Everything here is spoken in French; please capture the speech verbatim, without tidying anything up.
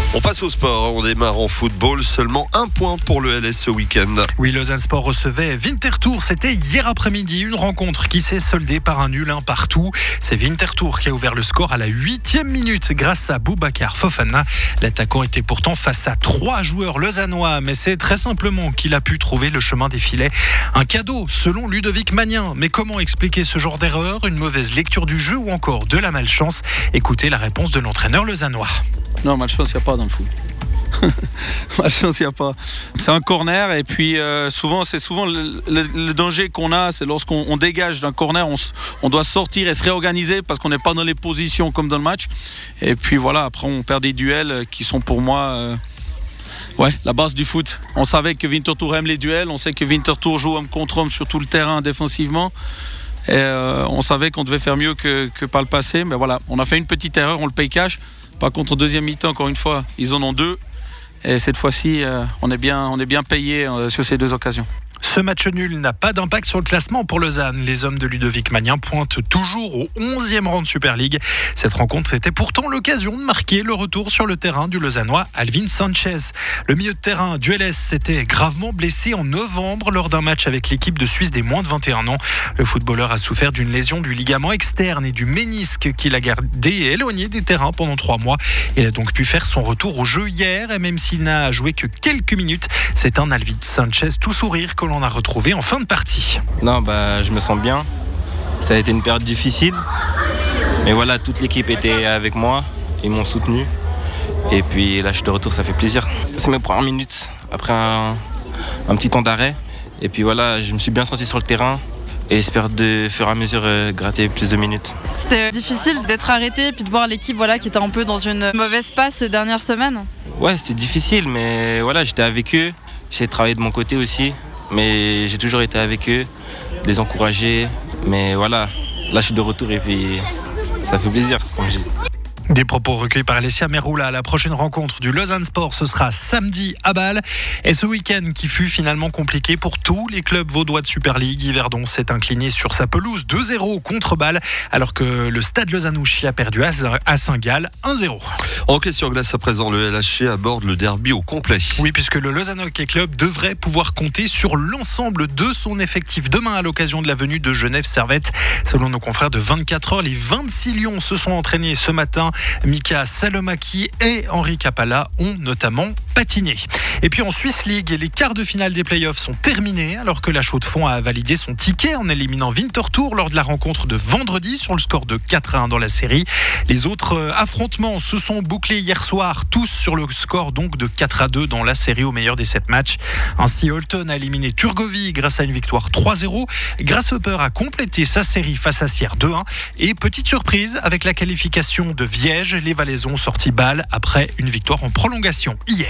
On passe au sport, on démarre en football, seulement un point pour le L S ce week-end. Oui, Lausanne Sport recevait Winterthur, c'était hier après-midi, une rencontre qui s'est soldée par un nul un partout. C'est Winterthur qui a ouvert le score à la huitième minute grâce à Boubacar Fofana. L'attaquant était pourtant face à trois joueurs lausannois, mais c'est très simplement qu'il a pu trouver le chemin des filets. Un cadeau selon Ludovic Magnin, mais comment expliquer ce genre d'erreur, une mauvaise lecture du jeu ou encore de la malchance? Écoutez la réponse de l'entraîneur lausannois. Non, malchance, il n'y a pas dans le foot. Malchance, il n'y a pas. C'est un corner et puis euh, souvent, c'est souvent le, le, le danger qu'on a, c'est lorsqu'on on dégage d'un corner, on, on doit sortir et se réorganiser parce qu'on n'est pas dans les positions comme dans le match. Et puis voilà, après on perd des duels qui sont pour moi euh, ouais, la base du foot. On savait que Winterthur aime les duels, on sait que Winterthur joue homme contre homme sur tout le terrain défensivement. Et euh, on savait qu'on devait faire mieux que, que par le passé. Mais voilà, on a fait une petite erreur, on le paye cash. Par contre, au deuxième mi-temps, encore une fois, ils en ont deux. Et cette fois-ci, euh, on est bien, on est bien payé euh, sur ces deux occasions. Ce match nul n'a pas d'impact sur le classement pour Lausanne. Les hommes de Ludovic Magnin pointent toujours au onzième rang de Super League. Cette rencontre était pourtant l'occasion de marquer le retour sur le terrain du Lausannois Alvin Sanchez. Le milieu de terrain du L S s'était gravement blessé en novembre lors d'un match avec l'équipe de Suisse des moins de vingt et un ans. Le footballeur a souffert d'une lésion du ligament externe et du ménisque qu'il a gardé et éloigné des terrains pendant trois mois. Il a donc pu faire son retour au jeu hier et même s'il n'a joué que quelques minutes, c'est un Alvin Sanchez tout sourire que l'on a retrouvé en fin de partie. Non, bah, je me sens bien. Ça a été une période difficile. Mais voilà, toute l'équipe était avec moi. Ils m'ont soutenu. Et puis là, je suis de retour, ça fait plaisir. C'est mes premières minutes après un, un petit temps d'arrêt. Et puis voilà, je me suis bien senti sur le terrain. Et j'espère de fur et à mesure euh, gratter plus de minutes. C'était difficile d'être arrêté et puis de voir l'équipe voilà, qui était un peu dans une mauvaise passe ces dernières semaines. Ouais, c'était difficile, mais voilà, j'étais avec eux. J'ai travaillé de mon côté aussi. Mais j'ai toujours été avec eux, les encourager. Mais voilà, là je suis de retour et puis ça fait plaisir, comme je dis. Des propos recueillis par Alessia Meroula. La prochaine rencontre du Lausanne Sport, ce sera samedi à Bâle. Et ce week-end qui fut finalement compliqué pour tous les clubs vaudois de Super League. Yverdon s'est incliné sur sa pelouse deux zéro contre Bâle, alors que le stade Lausanne-Ouchy a perdu à Saint-Gall un zéro. Hockey sur glace à présent, le L H C aborde le derby au complet. Oui, puisque le Lausanne Hockey Club devrait pouvoir compter sur l'ensemble de son effectif demain à l'occasion de la venue de Genève Servette. Selon nos confrères de vingt-quatre heures, les vingt-six Lions se sont entraînés ce matin. Mika Salomaki et Henri Capala ont notamment patiné. Et puis en Swiss League, les quarts de finale des playoffs sont terminés alors que la Chaux-de-Fonds a validé son ticket en éliminant Winterthur lors de la rencontre de vendredi sur le score de quatre à un dans la série. Les autres affrontements se sont bouclés hier soir, tous sur le score donc de quatre à deux dans la série au meilleur des sept matchs. Ainsi, Holton a éliminé Turgovie grâce à une victoire trois zéro. Grasshopper a complété sa série face à Sierre deux un. Et petite surprise, avec la qualification de Viège, les Valaisans ont sorti Bâle après une victoire en prolongation hier.